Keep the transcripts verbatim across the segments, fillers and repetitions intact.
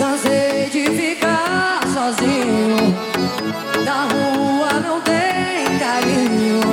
Cansei de ficar sozinho, na rua não tem carinho.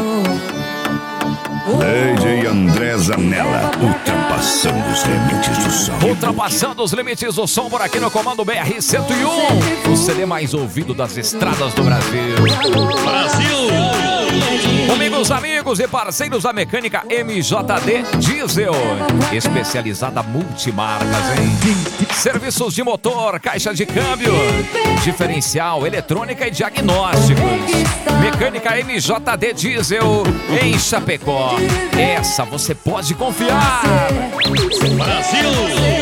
D J André Zanella, ultrapassando os limites do som. Ultrapassando os limites do som por aqui no Comando B R cento e um. O C D mais ouvido das estradas do Brasil. Brasil! Comigo, amigos e parceiros da Mecânica M J D Diesel, especializada multimarcas, hein? Serviços de motor, caixa de câmbio, diferencial, eletrônica e diagnósticos. Mecânica M J D Diesel em Chapecó. Essa você pode confiar. Brasil!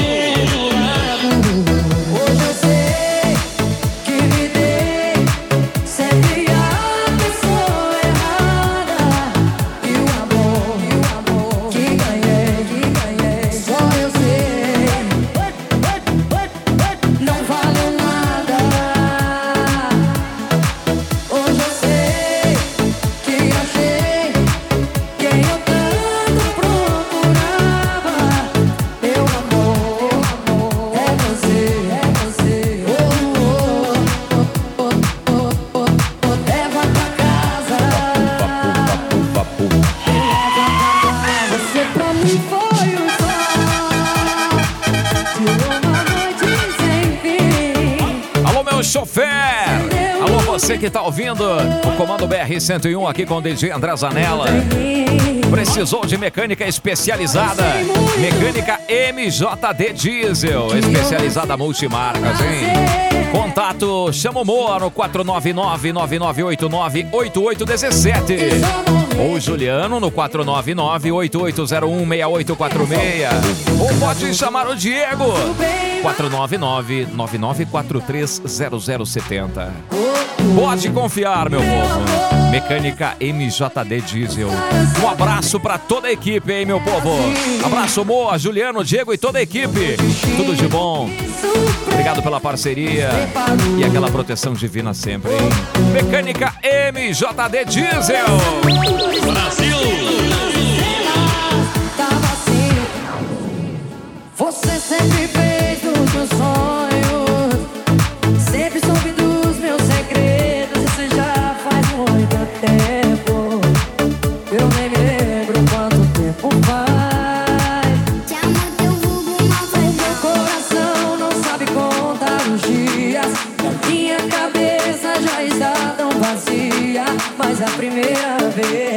Chofer! Alô, você que tá ouvindo o Comando B R cento e um aqui com o D J André Zanella. Precisou de mecânica especializada? Mecânica M J D Diesel, especializada multimarcas, hein? Contato, chama o Moa no quatro nove nove, nove nove oito nove, oito oito um sete. Ou Juliano no quatro nove nove, oito oito zero um, seis oito quatro seis. Ou pode chamar o Diego quatro nove nove, nove nove quatro três zero zero sete zero. Pode confiar, meu povo. Mecânica M J D Diesel. Um abraço pra toda a equipe, hein, meu povo. Abraço, Moa, Juliano, Diego e toda a equipe. Tudo de bom. Obrigado pela parceria e aquela proteção divina sempre, hein? Mecânica M J D Diesel. Brasil! Você sempre fez dos meus sonhos, sempre soube dos meus segredos. Isso já faz muito tempo, eu nem me lembro quanto tempo faz. Te amo, teu vulgo mal faz Meu coração não sabe contar os dias, e a minha cabeça já está tão vazia. Mas a primeira vez